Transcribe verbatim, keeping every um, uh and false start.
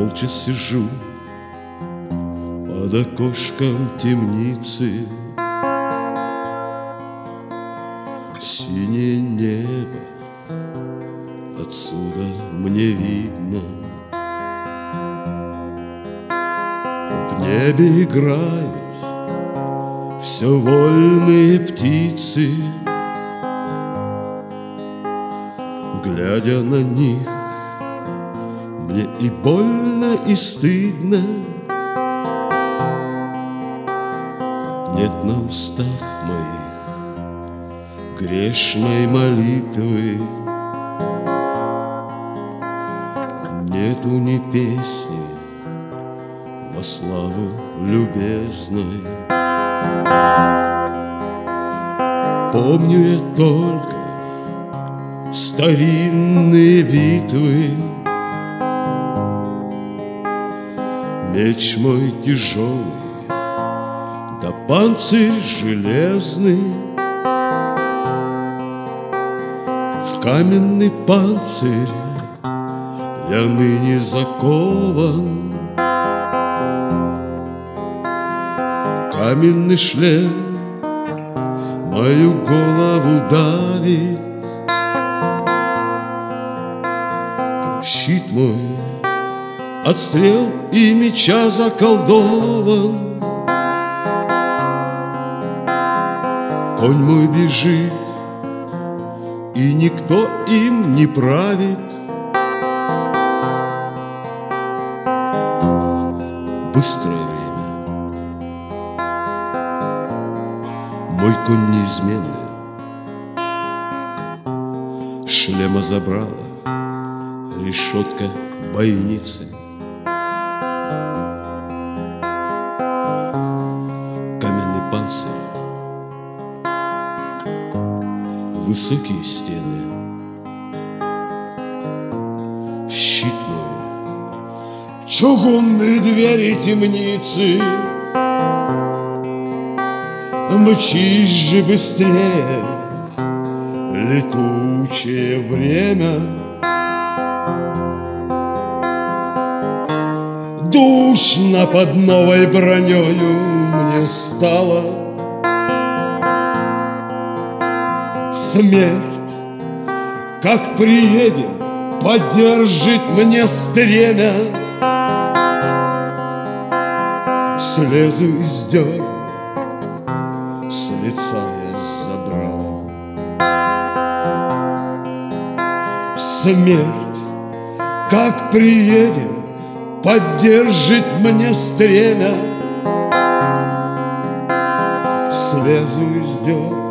Молча сижу под окошком темницы. Синее небо отсюда мне видно. В небе играют все вольные птицы. Глядя на них, мне и больно, и стыдно. Нет на устах моих грешной молитвы, нету ни песни во славу любезной. Помню я только старинные битвы. Меч мой тяжелый, да панцирь железный. В каменный панцирь я ныне закован. Каменный шлем мою голову давит. Щит мой от стрел и меча заколдован. Конь мой бежит, и никто им не правит. Быстрое время, мой конь неизменный. Шлема забрала решетка бойницы. Каменный панцирь, высокие стены. Щит мой, чугунные двери темницы. Мчись же быстрее, летучее время. Душно под новой бронёю мне стало. Смерть, как приедем, поддержит мне стремя. Слезу и сдерну, с лица я забрала. Смерть, как приедем, поддержит мне стремя. Слезу и сдерну,